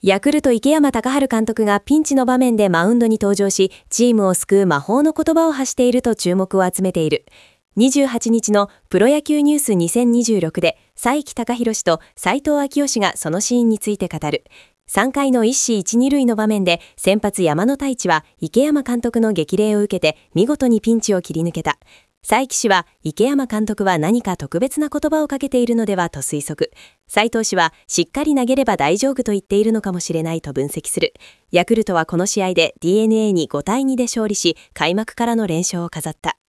ヤクルト池山隆治監督がピンチの場面でマウンドに登場し、チームを救う魔法の言葉を発していると注目を集めている。28日のプロ野球ニュース2026で、才木隆弘氏と斎藤昭義氏がそのシーンについて語る。3回の一死一二塁の場面で、先発山野太一は池山監督の激励を受けて、見事にピンチを切り抜けた。才木氏は、池山監督は何か特別な言葉をかけているのではと推測。斎藤氏は、しっかり投げれば大丈夫と言っているのかもしれないと分析する。ヤクルトはこの試合で DNA に5対2で勝利し、開幕からの連勝を飾った。